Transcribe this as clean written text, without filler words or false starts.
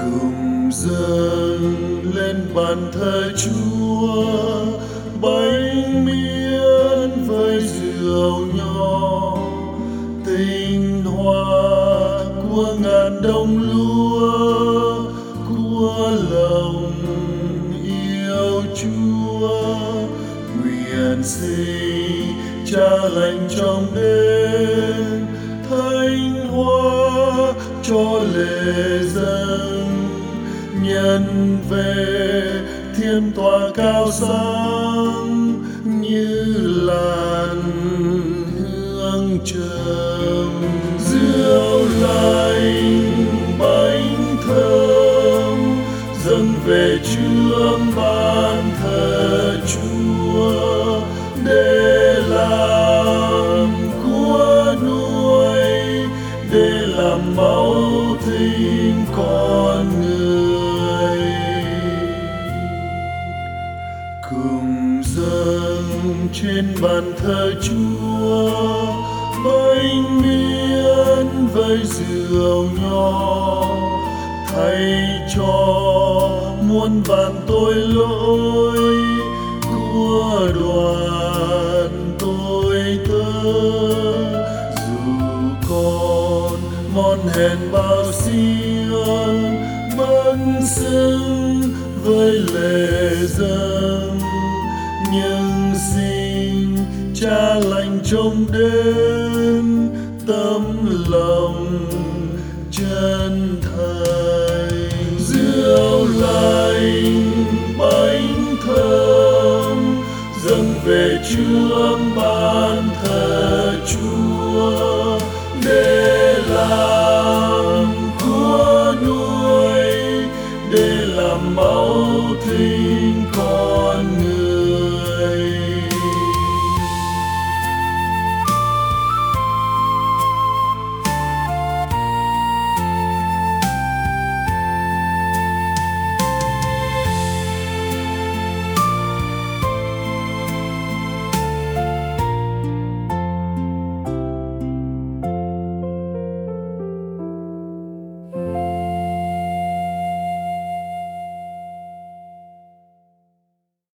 cùng dâng lên bàn thờ Chúa bánh miến với rượu nho, tinh hoa của ngàn đồng lúa, của lòng yêu Chúa. Nguyện xin Cha lành trong đêm thánh hóa cho lễ dâng, nhân về thiên tòa cao sáng như làn hương trầm. Rượu lành bánh thơm dâng về trước bàn thờ Chúa, để làm của nuôi, để làm máu thịt con người. Cùng dâng trên bàn thờ Chúa bánh miến với rượu nho, thay cho muôn vàn tội lỗi của đoàn tôi tớ. Dù còn mòn hèn bao xiên vẫn xứng với lễ dâng, nhưng xin Cha lành trong đêm tấm lòng chân thành. Rượu lành bánh thơm dâng về trước